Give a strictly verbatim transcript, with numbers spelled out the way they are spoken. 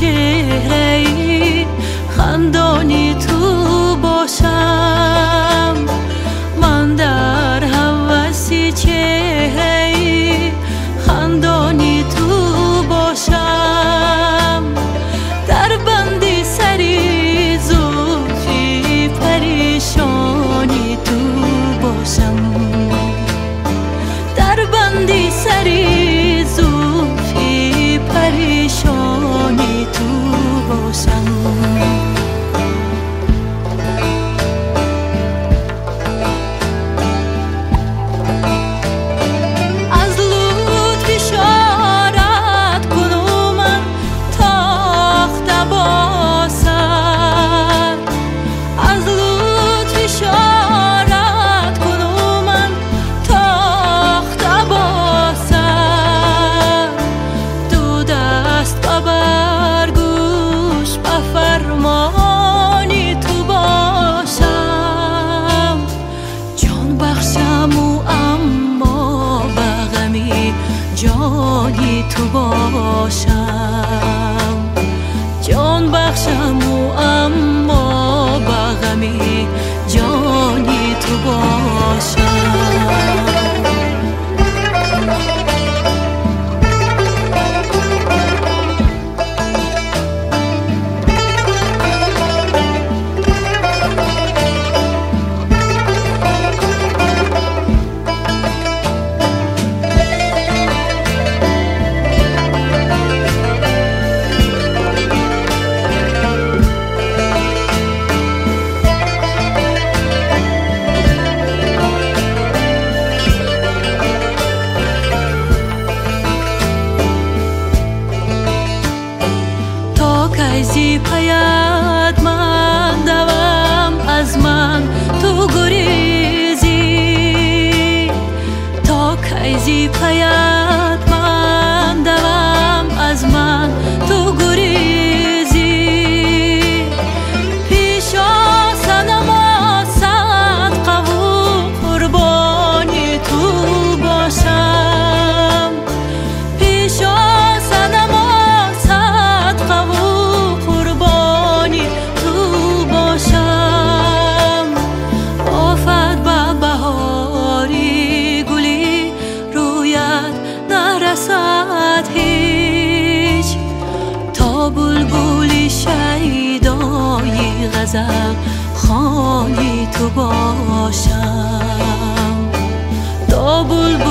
چهره‌ای خندانی تو باشم، من در هوسی چهره‌ای خندانی تو باشم، در بندی سری زلفی پریشانی تو باشم، در بندی سری زلفی پریشانی تو باشم. جانی تو باشم، جان بخشم و اما بغمی جانی تو باشم. کیزی پیاد من دوام از من تو گریزی، تا کیزی پیاد من دوام از من تو گریزی، پیشا سنما صدقه و قربانی تو باشم، پیشا سنما صدقه و هیچ تا بلبلی شیدای غزل خانی تو باشم، تا بلبل